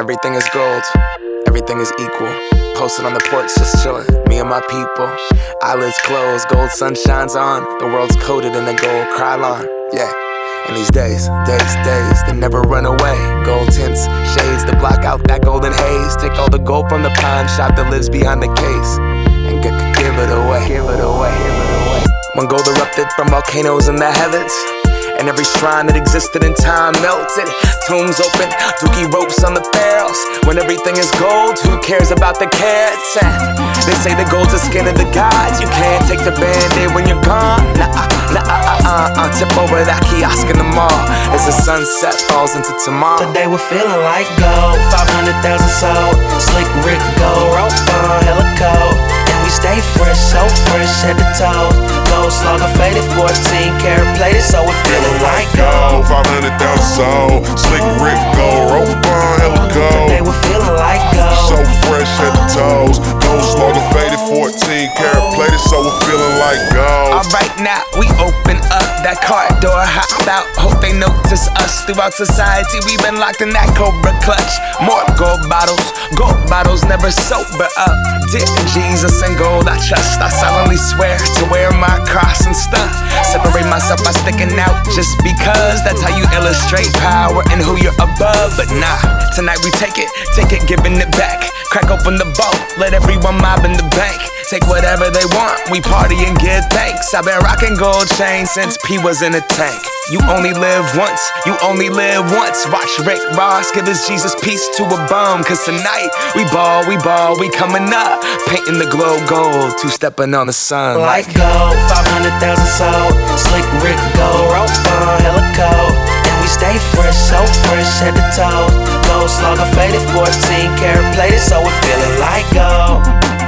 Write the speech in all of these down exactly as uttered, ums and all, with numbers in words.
Everything is gold, everything is equal. Posted on the porch, just chillin', me and my people. Eyelids closed, gold sun shines on. The world's coated in a gold Krylon, yeah. And these days, days, days, they never run away. Gold tints, shades that block out that golden haze. Take all the gold from the pawn shop that lives behind the case and g- g- give it away, give it away, give it away. When gold erupted from volcanoes in the heavens, and every shrine that existed in time melted. Tombs open, dookie ropes on the barrels. When everything is gold, who cares about the carats? And they say the gold's the skin of the gods. You can't take the band-aid when you're gone. Nah, nah, uh, uh, uh, tip over that kiosk in the mall as the sunset falls into tomorrow. Today we're feeling like gold, five hundred thousand sold. Slick Rick gold, rope on, hella cold. And we stay fresh, so fresh, head to toe. Gold slugger faded, fourteen karat plated, so we're feeling like gold. five hundred thousand sold. Slick Rick gold, rope on, hella cold. Today we're feeling like gold. So fresh head to toes. Gold slugger faded, fourteen karat plated, so we're feeling like gold. Alright, now we open up that car door, hop out. Hope they notice us throughout society. We've been locked in that Cobra clutch. More gold bottles, gold bottles never sober up. Dear Jesus and gold I trust. I solemnly swear to wear my cross and stuff. Separate myself by sticking out just because. That's how you illustrate power and who you're above. But nah, tonight we take it, take it, giving it back. Crack open the boat, let everyone mob in the bank. Take whatever they want, we party and give thanks. I've been rocking gold chains since P was in a tank. You only live once, you only live once. Watch Rick Ross give his Jesus piece to a bum. Cause tonight, we ball, we ball, we coming up. Painting the glow gold, two-stepping on the sun. Like gold, five hundred thousand sold. Slick Rick gold, rope on, hella cold. And we stay fresh, so fresh, head to toe. Gold slugger faded, fourteen karat plated, so we're feeling like gold.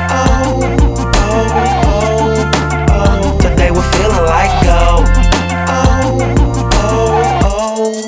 Oh, oh, oh, oh. Today we're feeling like gold. Oh, oh,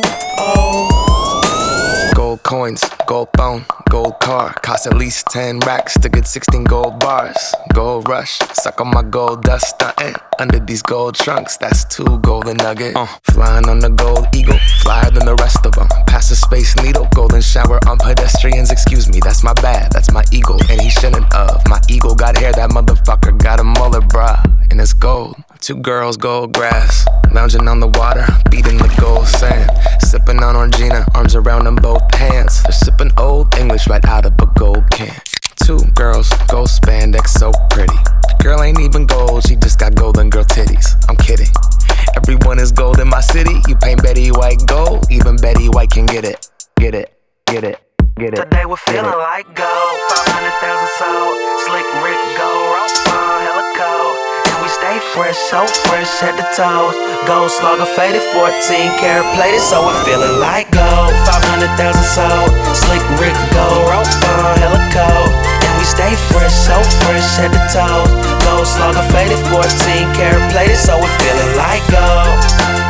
oh, oh. Gold coins, gold phone, gold car. Cost at least ten racks to get sixteen gold bars. Gold rush, suck on my gold dust stuntin'. Under these gold trunks, that's two golden nuggets. Uh, flying on the gold eagle, flyer than the rest of them. Pass a space needle, golden shower on pedestrians. Excuse me, that's my bad, that's my eagle. And he shouldn't of. My eagle got hair, that motherfucker got a mullet, bruh. And it's gold. Two girls, gold grass, lounging on the water, beating the gold sand. Sipping on Orangina, arms around them both hands. They're sipping old English right out of a gold can. Two girls, gold spandex, so pretty. Girl ain't even gold, she just got golden girl titties. I'm kidding. Everyone is gold in my city. You paint Betty White gold, even Betty White can get it. Get it, get it, get it. Today we're feeling like gold, five hundred thousand sold. Slick Rick gold, rope on, hella cold. And we stay fresh, so fresh, head to toes. Gold slugger faded, fourteen karat plated, so we're feeling like gold, five hundred thousand sold. Slick Rick gold, rope on, hella cold. And we stay fresh, so fresh, head to toes. Gold slugger faded, fourteen karat plated, so we're feeling like gold.